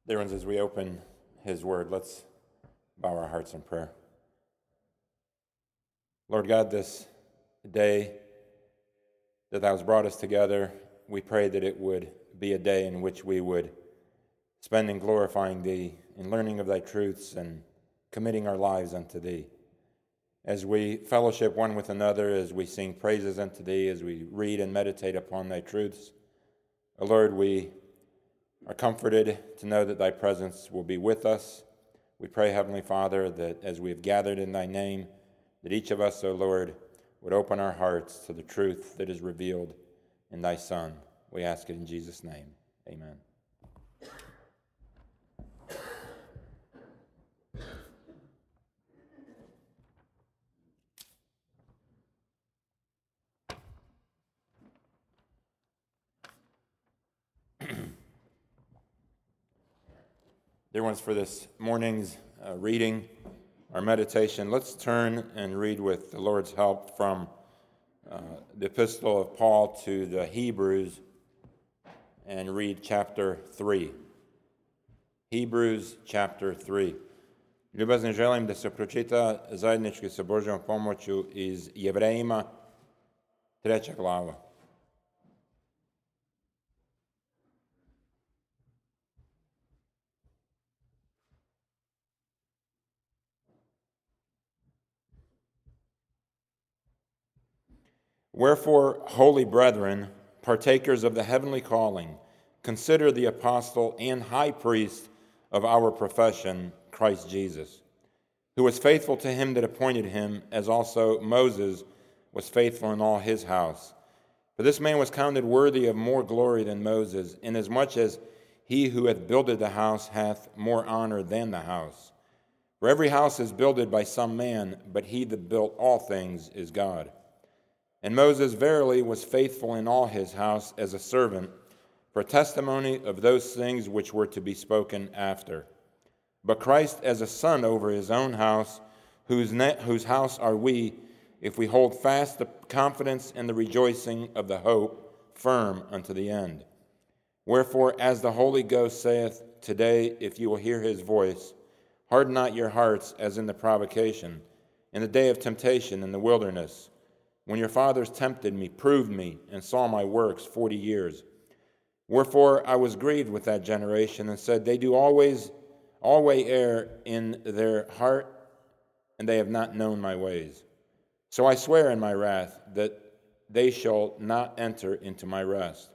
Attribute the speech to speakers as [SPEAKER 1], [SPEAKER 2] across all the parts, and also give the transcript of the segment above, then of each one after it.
[SPEAKER 1] Dear ones, as we open His Word, let's bow our hearts in prayer. Lord God, this day that Thou hast brought us together, we pray that it would be a day in which we would spend in glorifying Thee, in learning of Thy truths, and committing our lives unto Thee. As we fellowship one with another, as we sing praises unto Thee, as we read and meditate upon Thy truths, O Lord, we are comforted to know that Thy presence will be with us. We pray, Heavenly Father, that as we have gathered in Thy name, that each of us, O Lord, would open our hearts to the truth that is revealed in Thy Son. We ask it in Jesus' name. Amen. Dear ones, for this morning's reading, our meditation, let's turn and read with the Lord's help from the epistle of Paul to the Hebrews and read chapter 3. Hebrews chapter 3. Ljubazno želim da se pročita zajednički sa Božjom pomoću iz Jevrejima, 3. glava. Wherefore, holy brethren, partakers of the heavenly calling, consider the apostle and high priest of our profession, Christ Jesus, who was faithful to him that appointed him, as also Moses was faithful in all his house. For this man was counted worthy of more glory than Moses, inasmuch as he who hath builded the house hath more honor than the house. For every house is builded by some man, but he that built all things is God. And Moses verily was faithful in all his house as a servant, for testimony of those things which were to be spoken after. But Christ as a son over his own house, whose house are we, if we hold fast the confidence and the rejoicing of the hope firm unto the end. Wherefore, as the Holy Ghost saith, today, if you will hear his voice, harden not your hearts as in the provocation, in the day of temptation in the wilderness, when your fathers tempted me, proved me, and saw my works 40 years. Wherefore I was grieved with that generation, and said, they do always err in their heart, and they have not known my ways. So I swear in my wrath that they shall not enter into my rest.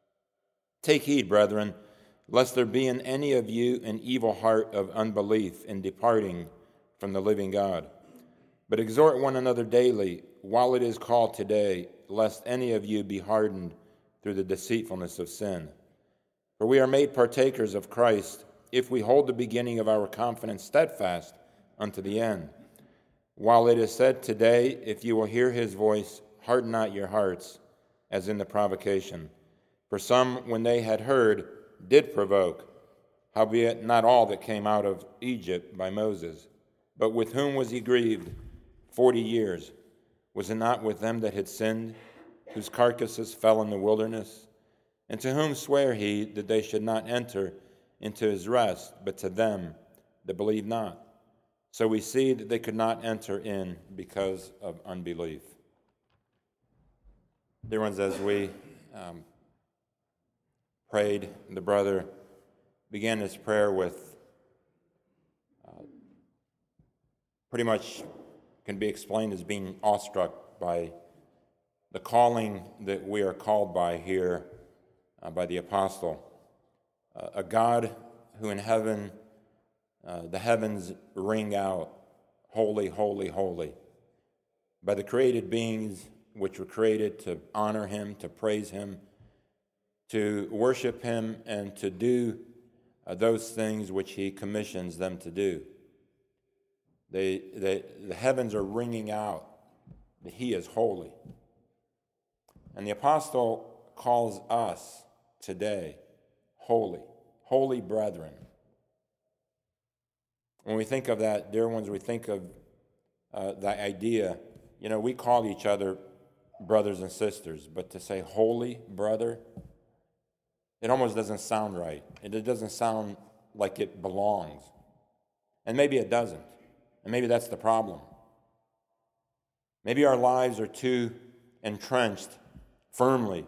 [SPEAKER 1] Take heed, brethren, lest there be in any of you an evil heart of unbelief in departing from the living God. But exhort one another daily, while it is called today, lest any of you be hardened through the deceitfulness of sin. For we are made partakers of Christ, if we hold the beginning of our confidence steadfast unto the end. While it is said today, if you will hear his voice, harden not your hearts, as in the provocation. For some, when they had heard, did provoke, howbeit not all that came out of Egypt by Moses. But with whom was he grieved 40 years? Was it not with them that had sinned, whose carcasses fell in the wilderness? And to whom sware he that they should not enter into his rest, but to them that believe not? So we see that they could not enter in because of unbelief. Dear ones, as we prayed, the brother began his prayer with pretty much can be explained as being awestruck by the calling that we are called by here by the apostle. A God who in heaven, the heavens ring out, holy, holy, holy. By the created beings which were created to honor him, to praise him, to worship him, and to do those things which he commissions them to do. The heavens are ringing out that he is holy. And the apostle calls us today holy, holy brethren. When we think of that, dear ones, we think of the idea, we call each other brothers and sisters, but to say holy brother, it almost doesn't sound right. It doesn't sound like it belongs. And maybe it doesn't. And maybe that's the problem. Maybe our lives are too entrenched firmly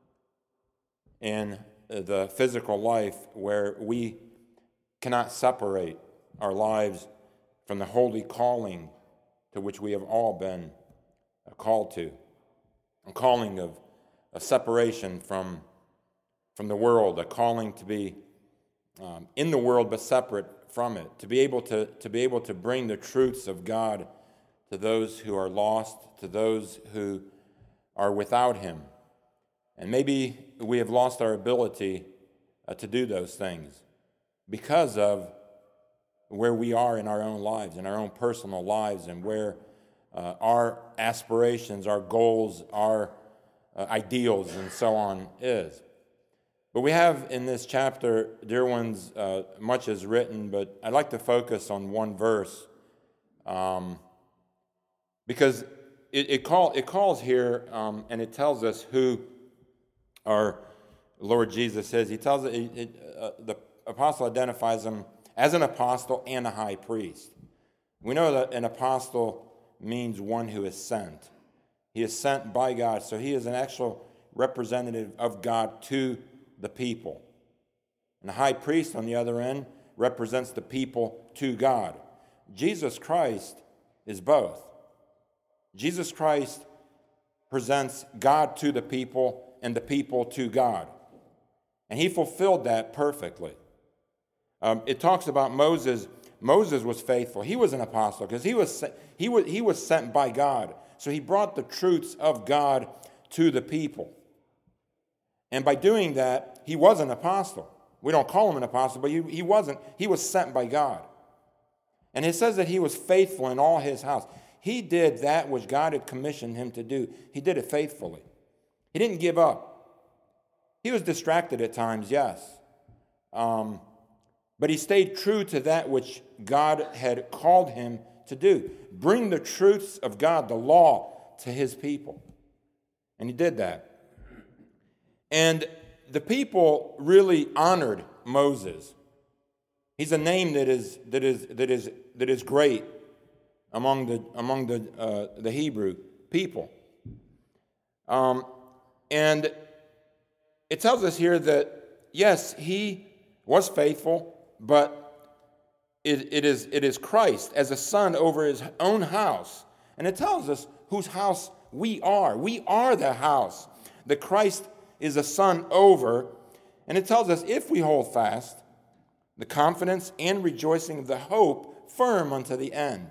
[SPEAKER 1] in the physical life where we cannot separate our lives from the holy calling to which we have all been called to. A calling of a separation from the world, a calling to be in the world but separate from it, to be able to bring the truths of God to those who are lost, to those who are without Him. And maybe we have lost our ability to do those things because of where we are in our own lives, in our own personal lives, and where our aspirations, our goals, our ideals, and so on is. But we have in this chapter, dear ones, much is written, but I'd like to focus on one verse because it calls here and it tells us who our Lord Jesus is. He tells the apostle identifies him as an apostle and a high priest. We know that an apostle means one who is sent. He is sent by God, so he is an actual representative of God to the people. And the high priest, on the other end, represents the people to God. Jesus Christ is both. Jesus Christ presents God to the people and the people to God. And he fulfilled that perfectly. It talks about Moses. Moses was faithful. He was an apostle because he was sent by God. So he brought the truths of God to the people. And by doing that, he was an apostle. We don't call him an apostle, but he wasn't. He was sent by God. And it says that he was faithful in all his house. He did that which God had commissioned him to do. He did it faithfully. He didn't give up. He was distracted at times, yes. But he stayed true to that which God had called him to do. Bring the truths of God, the law, to his people. And he did that. And the people really honored Moses. He's a name that is great among the Hebrew people. And it tells us here that yes, he was faithful, but it is Christ as a son over his own house. And it tells us whose house we are. We are the house that Christ is a son over. And it tells us if we hold fast the confidence and rejoicing of the hope firm unto the end.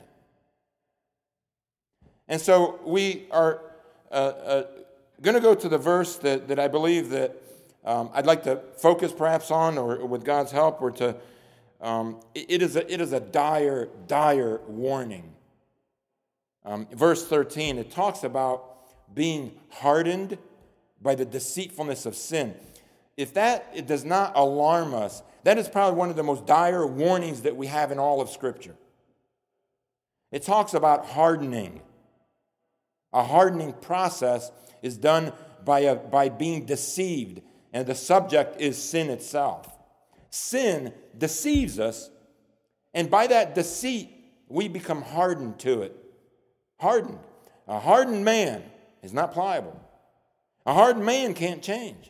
[SPEAKER 1] And so we are going to go to the verse that I believe that I'd like to focus perhaps on, or with God's help, or to it is a dire warning. Verse 13, it talks about being hardened by the deceitfulness of sin. If it does not alarm us, that is probably one of the most dire warnings that we have in all of Scripture. It talks about hardening. A hardening process is done by being deceived, and the subject is sin itself. Sin deceives us, and by that deceit, we become hardened to it. Hardened. A hardened man is not pliable. A hardened man can't change.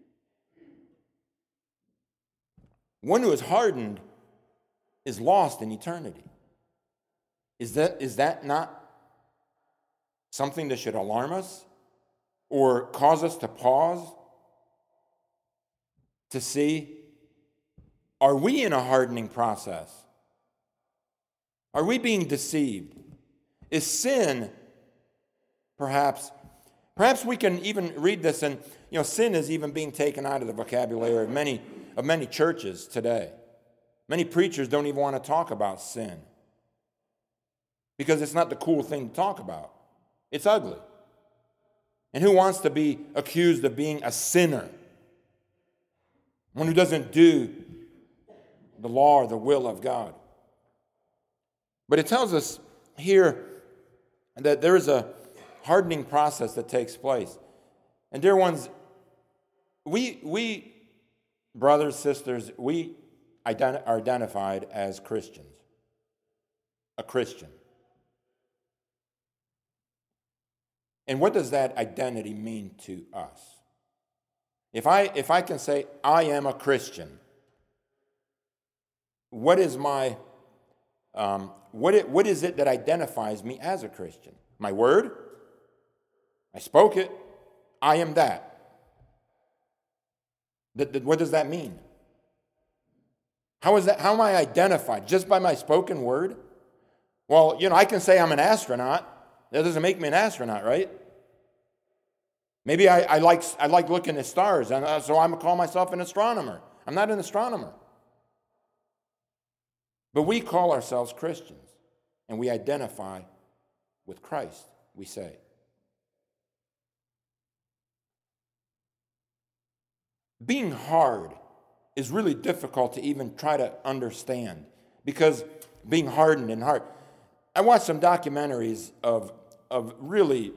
[SPEAKER 1] One who is hardened is lost in eternity. Is that not something that should alarm us or cause us to pause to see, are we in a hardening process? Are we being deceived? Is sin perhaps we can even read this, and sin is even being taken out of the vocabulary of many churches today. Many preachers don't even want to talk about sin because it's not the cool thing to talk about. It's ugly. And who wants to be accused of being a sinner? One who doesn't do the law or the will of God. But it tells us here that there is a hardening process that takes place. And dear ones, we brothers, sisters, are identified as Christians. A Christian. And what does that identity mean to us? If I can say, I am a Christian, what is my, what is it that identifies me as a Christian? My word? I spoke it. I am that. What does that mean? How am I identified? Just by my spoken word? Well, I can say I'm an astronaut. That doesn't make me an astronaut, right? Maybe I like looking at stars, and so I'm going to call myself an astronomer. I'm not an astronomer. But we call ourselves Christians, and we identify with Christ, we say. Being hard is really difficult to even try to understand, because being hardened and hard. I watched some documentaries of really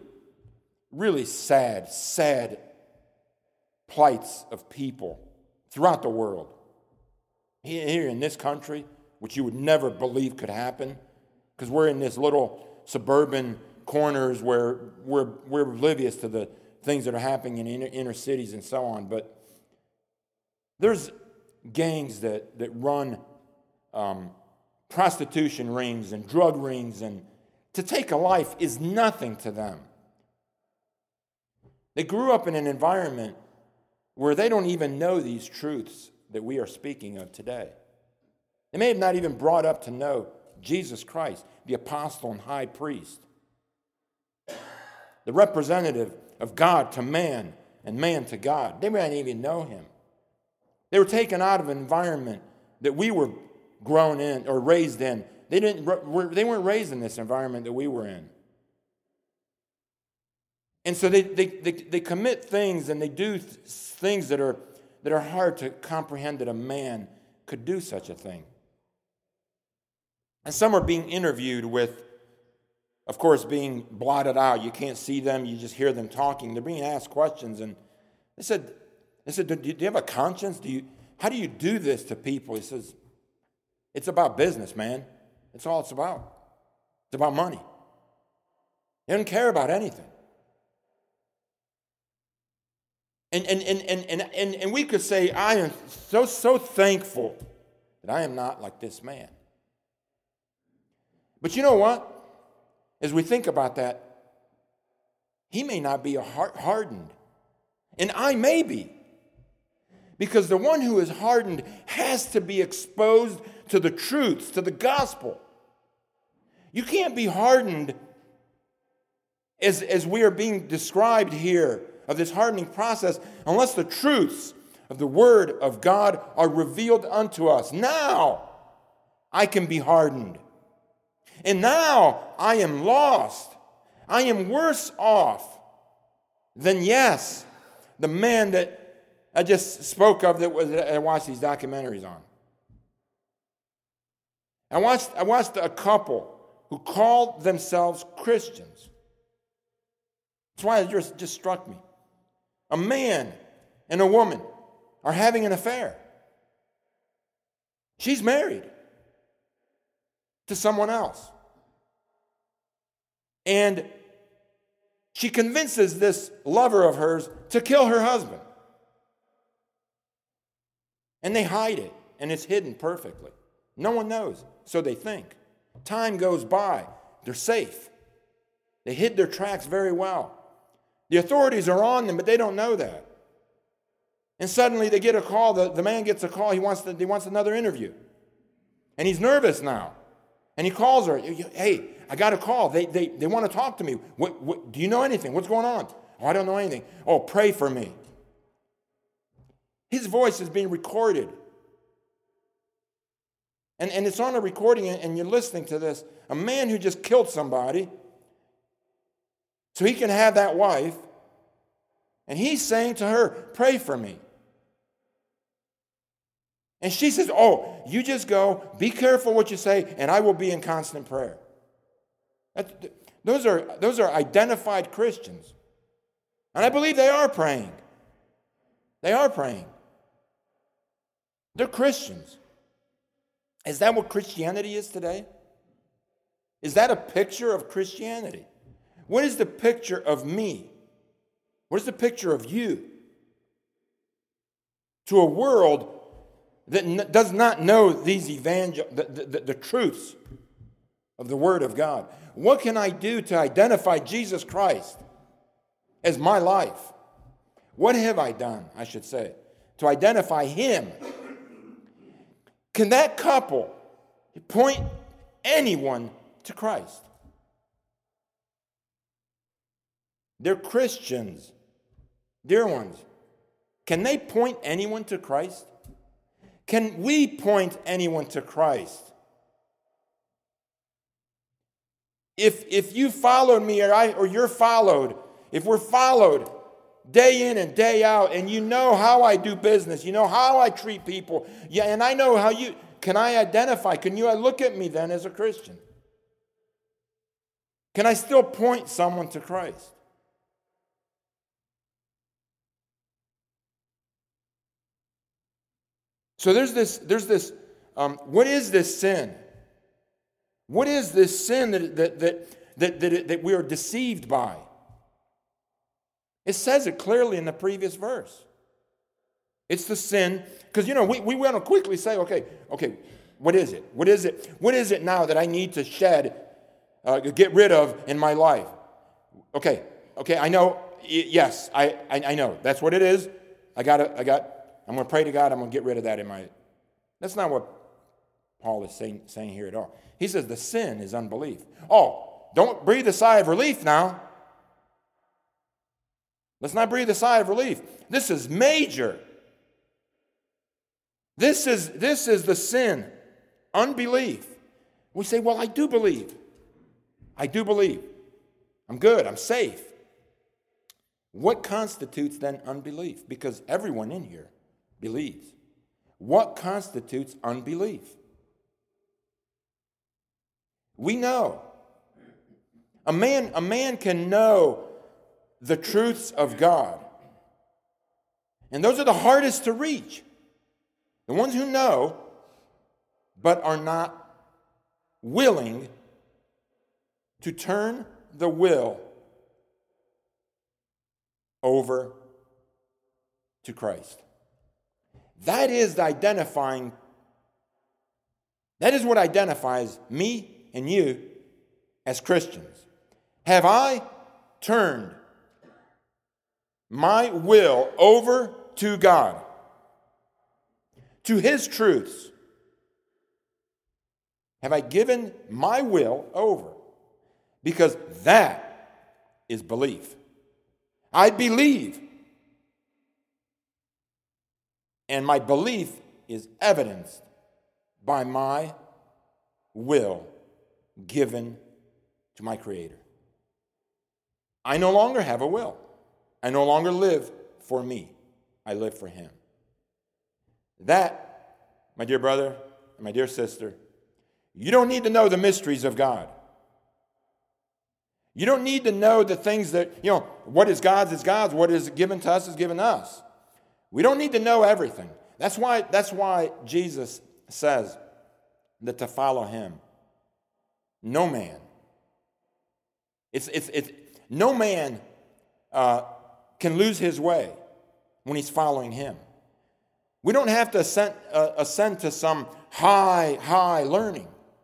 [SPEAKER 1] sad plights of people throughout the world. Here in this country, which you would never believe could happen, because we're in this little suburban corners where we're oblivious to the things that are happening in inner cities and so on. But there's gangs that run prostitution rings and drug rings, and to take a life is nothing to them. They grew up in an environment where they don't even know these truths that we are speaking of today. They may have not even brought up to know Jesus Christ, the apostle and high priest, the representative of God to man and man to God. They may not even know him. They were taken out of an environment that we were grown in or raised in. They weren't raised in this environment that we were in. And so they commit things and they do things that are hard to comprehend that a man could do such a thing. And some are being interviewed with, of course, being blotted out. You can't see them, you just hear them talking. They're being asked questions, and they said, do you have a conscience? How do you do this to people? He says, it's about business, man. That's all it's about. It's about money. He doesn't care about anything. And we could say, I am so thankful that I am not like this man. But you know what? As we think about that, he may not be hardened. And I may be. Because the one who is hardened has to be exposed to the truths, to the gospel. You can't be hardened as we are being described here of this hardening process unless the truths of the Word of God are revealed unto us. Now I can be hardened. And now I am lost. I am worse off than, yes, the man that I just spoke of that I watched these documentaries on. I watched a couple who called themselves Christians. That's why it just struck me. A man and a woman are having an affair. She's married to someone else. And she convinces this lover of hers to kill her husband. And they hide it, and it's hidden perfectly. No one knows, so they think. Time goes by. They're safe. They hid their tracks very well. The authorities are on them, but they don't know that. And suddenly they get a call. The man gets a call. He wants another interview. And he's nervous now. And he calls her. Hey, I got a call. They want to talk to me. What, do you know anything? What's going on? Oh, I don't know anything. Oh, pray for me. His voice is being recorded. And it's on a recording, and you're listening to this. A man who just killed somebody so he can have that wife, and he's saying to her, pray for me. And she says, oh, you just go, be careful what you say, and I will be in constant prayer. Those are identified Christians. And I believe they are praying. They are praying. They're Christians. Is that what Christianity is today? Is that a picture of Christianity? What is the picture of me? What is the picture of you? To a world that does not know these the truths of the Word of God. What can I do to identify Jesus Christ as my life? What have I done, I should say, to identify Him? Can that couple point anyone to Christ? They're Christians, dear ones. Can they point anyone to Christ? Can we point anyone to Christ? If you followed me or you're followed, if we're followed day in and day out, and you know how I do business, you know how I treat people, yeah, and I know how you, can I identify, can you look at me then as a Christian? Can I still point someone to Christ? So there's this. What is this sin? What is this sin that we are deceived by? It says it clearly in the previous verse. It's the sin, because we want to quickly say, okay, what is it? What is it? What is it now that I need to shed, get rid of in my life? Okay, I know. Yes, I know. That's what it is. I'm going to pray to God. I'm going to get rid of that in my. That's not what Paul is saying here at all. He says the sin is unbelief. Oh, don't breathe a sigh of relief now. Let's not breathe a sigh of relief. This is major. This is the sin, unbelief. We say, well, I do believe. I do believe. I'm good. I'm safe. What constitutes then unbelief? Because everyone in here believes. What constitutes unbelief? We know. A man can know the truths of God. And those are the hardest to reach. The ones who know, but are not willing to turn the will over to Christ. That is what identifies me and you as Christians. Have I turned my will over to God, to His truths? Have I given my will over? Because that is belief. I believe. And my belief is evidenced by my will given to my Creator. I no longer have a will. I no longer live for me. I live for Him. That, my dear brother and my dear sister, you don't need to know the mysteries of God. You don't need to know the things that, what is God's is God's, what is given to us is given us. We don't need to know everything. That's why Jesus says that to follow Him, no man. No man can lose his way when he's following Him. We don't have to ascend to some high learning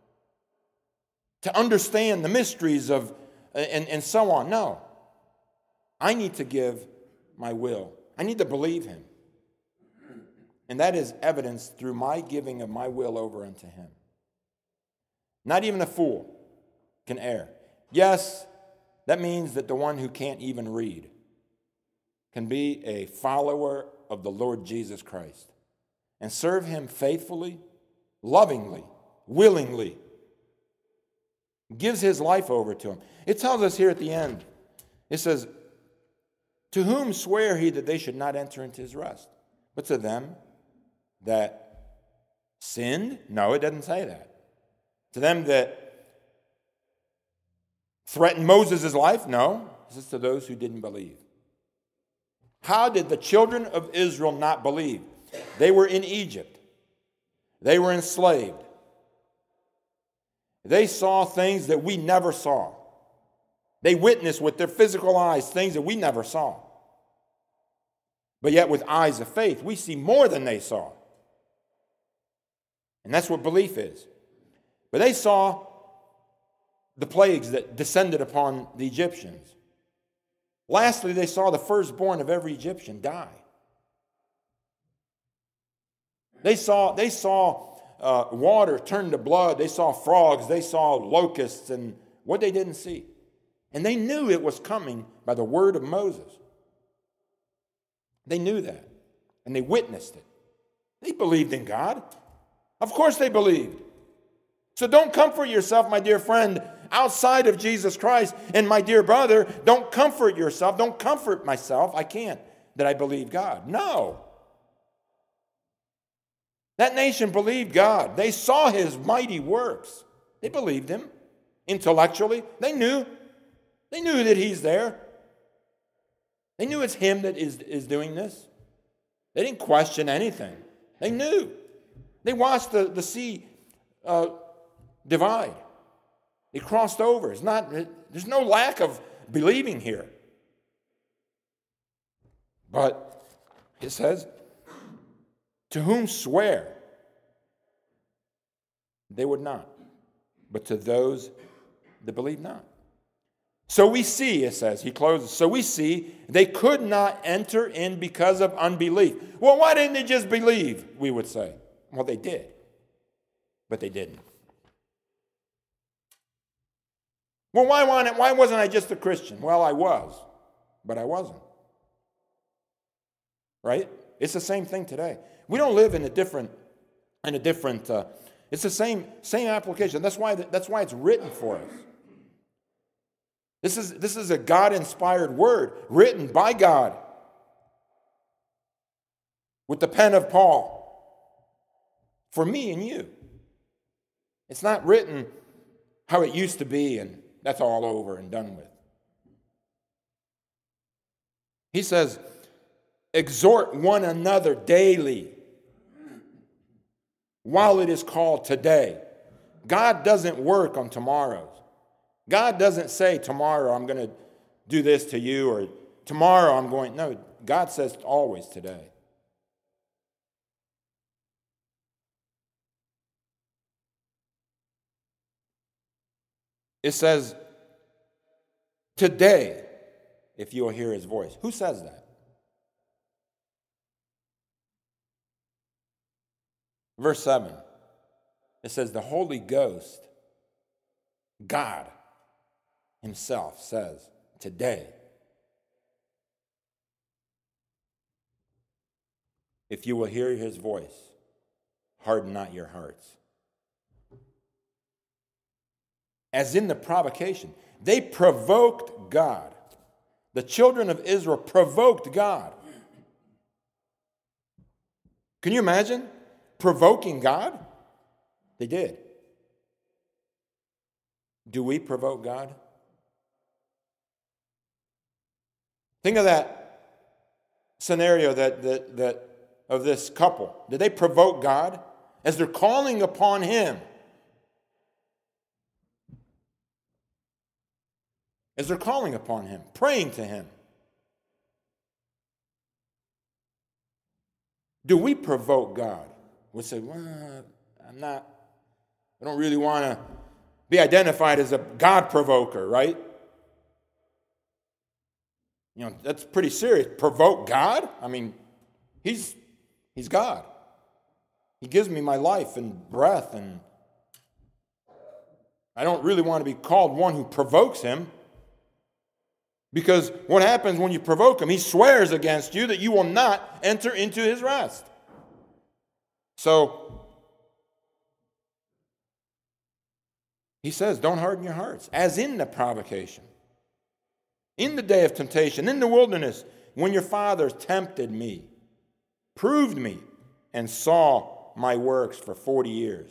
[SPEAKER 1] to understand the mysteries of and so on. No. I need to give my will. I need to believe Him. And that is evidenced through my giving of my will over unto Him. Not even a fool can err. Yes, that means that the one who can't even read can be a follower of the Lord Jesus Christ and serve Him faithfully, lovingly, willingly. Gives his life over to Him. It tells us here at the end, it says, to whom swear He that they should not enter into His rest? But to them that sinned? No, it doesn't say that. To them that threatened Moses' life? No, it says to those who didn't believe. How did the children of Israel not believe? They were in Egypt. They were enslaved. They saw things that we never saw. They witnessed with their physical eyes things that we never saw. But yet with eyes of faith, we see more than they saw. And that's what belief is. But they saw the plagues that descended upon the Egyptians. Lastly, they saw the firstborn of every Egyptian die. They saw water turn to blood. They saw frogs. They saw locusts and what they didn't see. And they knew it was coming by the word of Moses. They knew that. And they witnessed it. They believed in God. Of course they believed. So don't comfort yourself, my dear friend, outside of Jesus Christ. And my dear brother, don't comfort yourself. Don't comfort myself. I can't that I believe God. No. That nation believed God. They saw his mighty works. They believed him intellectually. They knew that he's there. They knew it's him that is doing this. They didn't question anything. They knew. They watched the sea divide. They crossed over. There's no lack of believing here. But it says, to whom swear, they would not, but to those that believe not. So we see, it says, he closes, so we see they could not enter in because of unbelief. Well, why didn't they just believe, we would say? Well, they did, but they didn't. Well, why wasn't I just a Christian? Well, I was, but I wasn't. Right? It's the same thing today. We don't live in a different. It's the same application. That's why it's written for us. This is a God-inspired word written by God with the pen of Paul for me and you. It's not written how it used to be and that's all over and done with. He says, exhort one another daily while it is called today. God doesn't work on tomorrows. God doesn't say, tomorrow I'm going to do this to you, or tomorrow I'm going. No, God says always today. It says, today, if you will hear his voice. Who says that? Verse 7, it says, the Holy Ghost, God himself says, today, if you will hear his voice, harden not your hearts. As in the provocation, they provoked God. The children of Israel provoked God. Can you imagine provoking God? They did. Do we provoke God? Think of that scenario that of this couple. Did they provoke God as they're calling upon him? As they're calling upon him, praying to him. Do we provoke God? We say, well, I don't really want to be identified as a God provoker, right? You know, that's pretty serious. Provoke God? I mean, he's God. He gives me my life and breath, and I don't really want to be called one who provokes him. Because what happens when you provoke him? He swears against you that you will not enter into his rest. So, he says, don't harden your hearts, as in the provocation. In the day of temptation, in the wilderness, when your fathers tempted me, proved me, and saw my works for 40 years.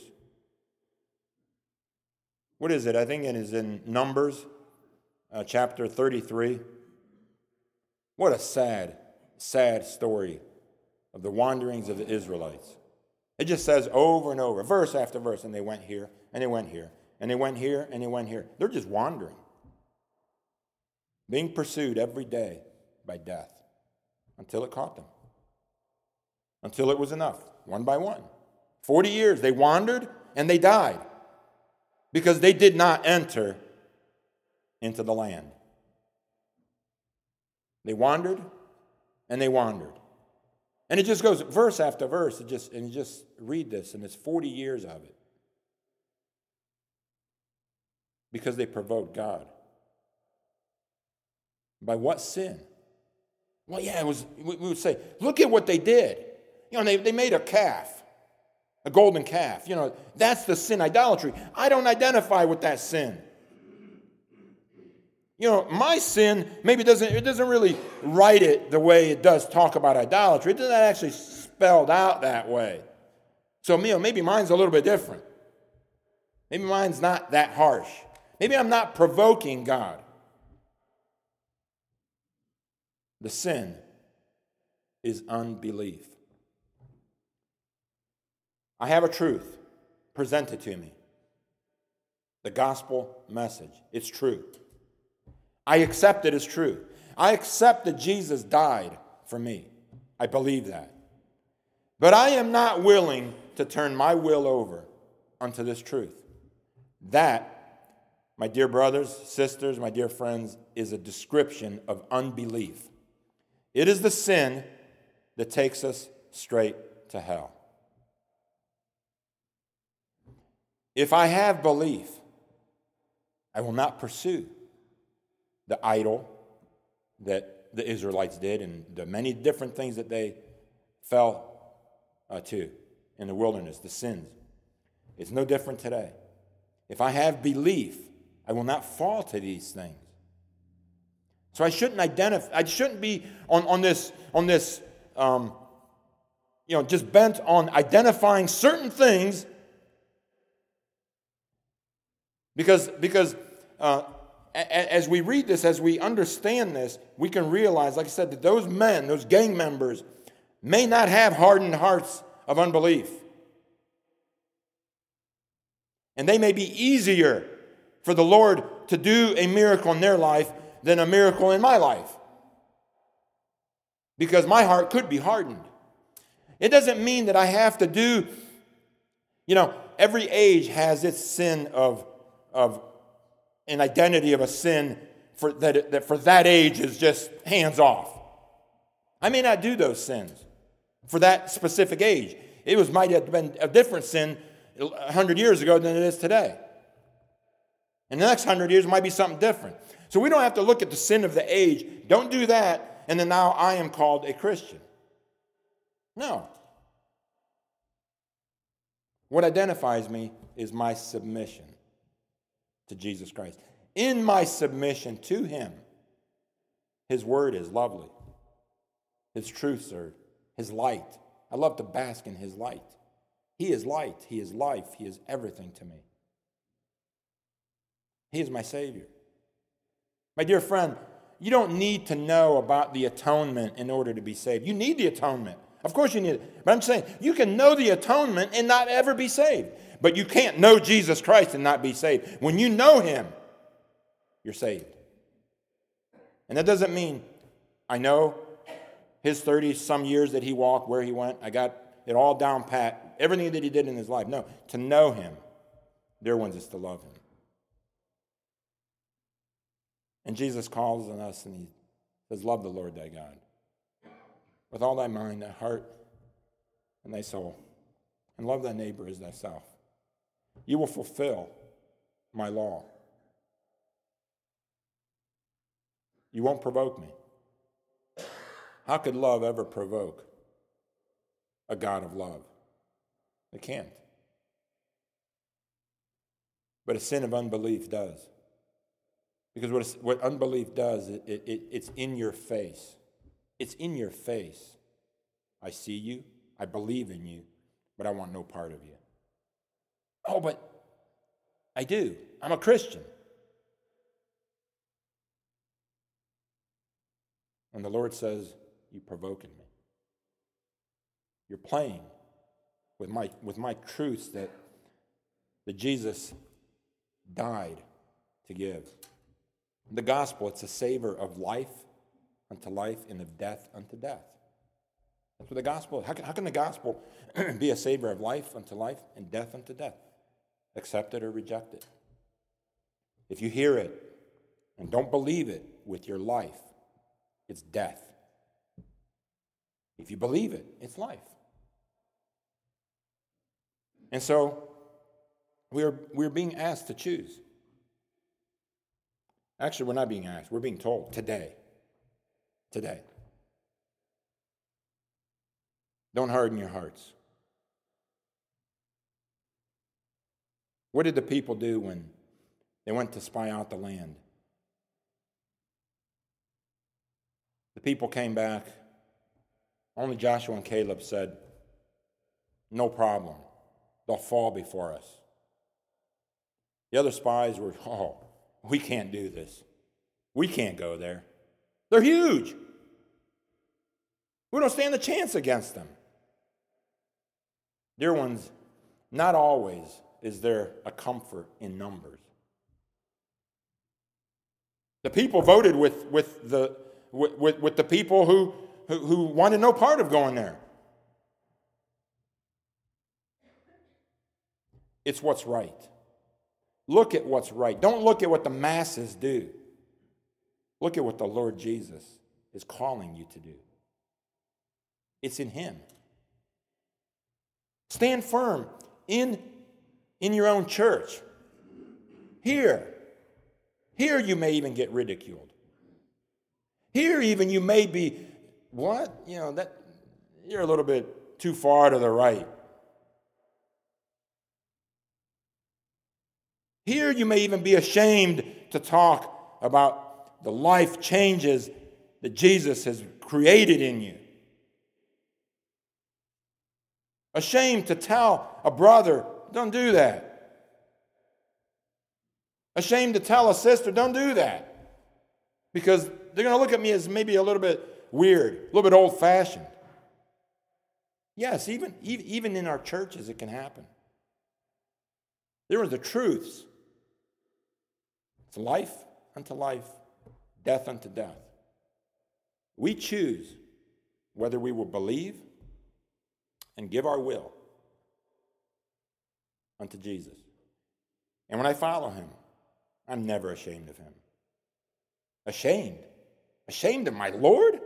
[SPEAKER 1] What is it? I think it is in Numbers. Chapter 33. What a sad, sad story of the wanderings of the Israelites. It just says over and over, verse after verse, and they went here, and they went here, and they went here, and they went here. They're just wandering, being pursued every day by death until it caught them, until it was enough, one by one. 40 years they wandered and they died because they did not enter into the land. They wandered and they wandered. And it just goes verse after verse, and you just read this, and it's 40 years of it. Because they provoked God. By what sin? Well, yeah, we would say, look at what they did. They made a calf, a golden calf. That's the sin, idolatry. I don't identify with that sin. My sin maybe doesn't really write it the way it does talk about idolatry. It doesn't actually spelled out that way. So maybe mine's a little bit different. Maybe mine's not that harsh. Maybe I'm not provoking God. The sin is unbelief. I have a truth presented to me. The gospel message. It's true. I accept it as true. I accept that Jesus died for me. I believe that. But I am not willing to turn my will over unto this truth. That, my dear brothers, sisters, my dear friends, is a description of unbelief. It is the sin that takes us straight to hell. If I have belief, I will not pursue the idol that the Israelites did and the many different things that they fell to in the wilderness, the sins. It's no different today. If I have belief, I will not fall to these things. So I shouldn't be on this just bent on identifying certain things because as we read this, as we understand this, we can realize, like I said, that those men, those gang members, may not have hardened hearts of unbelief. And they may be easier for the Lord to do a miracle in their life than a miracle in my life. Because my heart could be hardened. It doesn't mean that I have to do, every age has its sin of an identity of a sin for that age is just hands off. I may not do those sins for that specific age. Might have been a different sin 100 years ago than it is today. And the next 100 years might be something different. So we don't have to look at the sin of the age. Don't do that, and then now I am called a Christian. No. What identifies me is my submission to Jesus Christ. In my submission to Him, His word is lovely. His truths are His light. I love to bask in His light. He is light. He is life. He is everything to me. He is my Savior. My dear friend, you don't need to know about the atonement in order to be saved. You need the atonement. Of course you need it. But I'm saying you can know the atonement and not ever be saved. But you can't know Jesus Christ and not be saved. When you know Him, you're saved. And that doesn't mean I know His 30-some years that He walked, where He went. I got it all down pat, everything that He did in His life. No, to know Him, dear ones, is to love Him. And Jesus calls on us and He says, love the Lord thy God with all thy mind, thy heart, and thy soul, and love thy neighbor as thyself. You will fulfill my law. You won't provoke me. How could love ever provoke a God of love? It can't. But a sin of unbelief does. Because what unbelief does, it's in your face. It's in your face. I see you. I believe in you. But I want no part of you. Oh, but I do. I'm a Christian. And the Lord says, you're provoking me. You're playing with my truths that Jesus died to give. The gospel, it's a savor of life unto life and of death unto death. That's what the gospel is. How can the gospel be a savor of life unto life and death unto death? Accept it or reject it. If you hear it and don't believe it with your life, it's death. If you believe it, it's life. And so we're being asked to choose. Actually, we're not being asked. We're being told today. Today. Don't harden your hearts. What did the people do when they went to spy out the land? The people came back. Only Joshua and Caleb said, no problem. They'll fall before us. The other spies were, we can't do this. We can't go there. They're huge. We don't stand a chance against them. Dear ones, not always is there a comfort in numbers. The people voted with the people who wanted no part of going there. It's what's right. Look at what's right. Don't look at what the masses do. Look at what the Lord Jesus is calling you to do. It's in Him. Stand firm in your own church. Here you may even get ridiculed. Here even you may be, that you're a little bit too far to the right. Here you may even be ashamed to talk about the life changes that Jesus has created in you. Ashamed to tell a brother, don't do that. Ashamed to tell a sister, don't do that. Because they're going to look at me as maybe a little bit weird, a little bit old-fashioned. Yes, even in our churches it can happen. There are the truths. It's life unto life, death unto death. We choose whether we will believe and give our will unto Jesus. And when I follow Him, I'm never ashamed of Him. Ashamed? Ashamed of my Lord?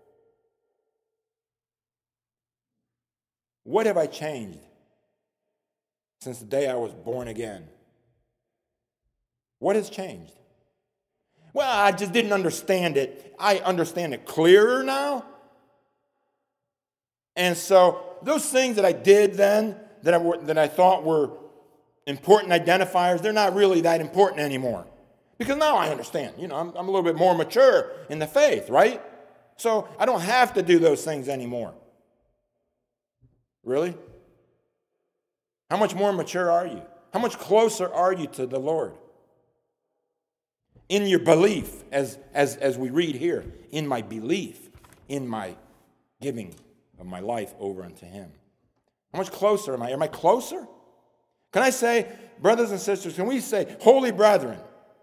[SPEAKER 1] What have I changed since the day I was born again? What has changed? Well, I just didn't understand it. I understand it clearer now. And so those things that I did then, that I thought were important identifiers, they're not really that important anymore. Because now I understand. I'm a little bit more mature in the faith, right? So I don't have to do those things anymore. Really? How much more mature are you? How much closer are you to the Lord? In your belief, as we read here, in my belief, in my giving of my life over unto Him. How much closer am I? Am I closer? Can I say, brothers and sisters, can we say, holy brethren,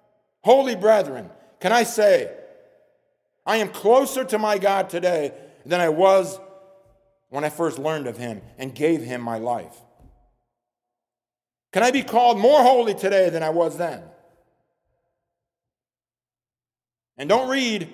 [SPEAKER 1] can I say, I am closer to my God today than I was when I first learned of Him and gave Him my life? Can I be called more holy today than I was then? And don't read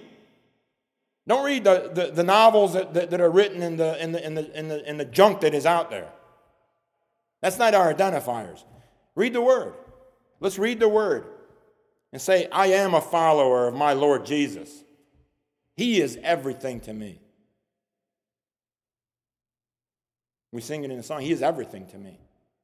[SPEAKER 1] the novels that are written in the junk that is out there. That's not our identifiers. Read the Word. Let's read the Word and say, I am a follower of my Lord Jesus. He is everything to me. We sing it in the song, He is everything to me.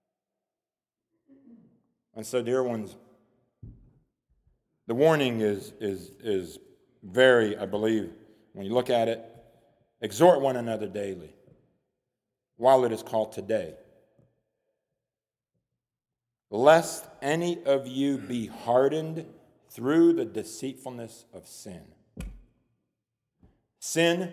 [SPEAKER 1] And so, dear ones, the warning is very, I believe, when you look at it, exhort one another daily, while it is called today, lest any of you be hardened through the deceitfulness of sin. Sin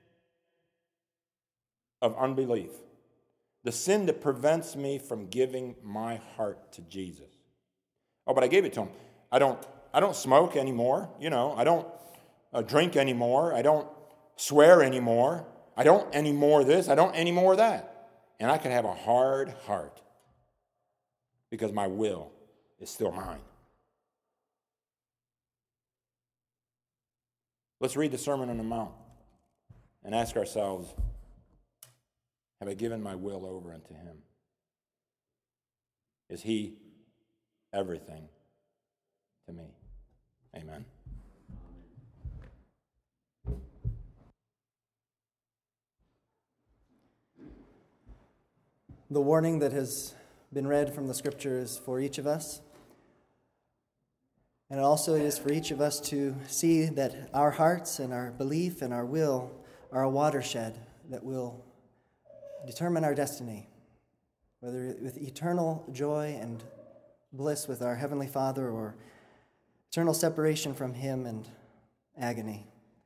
[SPEAKER 1] of unbelief. The sin that prevents me from giving my heart to Jesus. Oh, but I gave it to him. I don't smoke anymore. I don't drink anymore. I don't swear anymore. I don't anymore this. I don't anymore that. And I can have a hard heart because my will is still mine. Let's read the Sermon on the Mount and ask ourselves, have I given my will over unto him? Is he everything to me? Amen.
[SPEAKER 2] The warning that has been read from the Scripture is for each of us. And also it is for each of us to see that our hearts and our belief and our will are a watershed that will determine our destiny, whether with eternal joy and bliss with our Heavenly Father or eternal separation from Him and agony.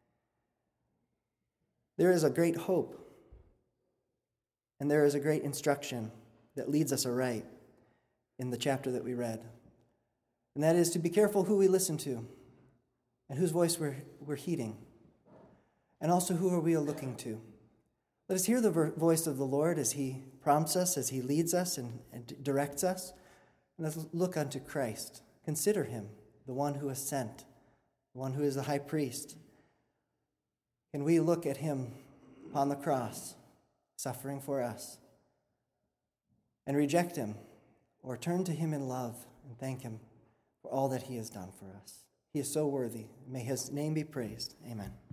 [SPEAKER 2] There is a great hope, and there is a great instruction that leads us aright in the chapter that we read. And that is to be careful who we listen to and whose voice we're heeding. And also, who are we looking to? Let us hear the voice of the Lord as He prompts us, as He leads us and directs us. And let's look unto Christ. Consider Him, the one who is sent, the one who is the high priest. Can we look at Him upon the cross, suffering for us, and reject Him, or turn to Him in love and thank Him for all that He has done for us? He is so worthy. May His name be praised. Amen.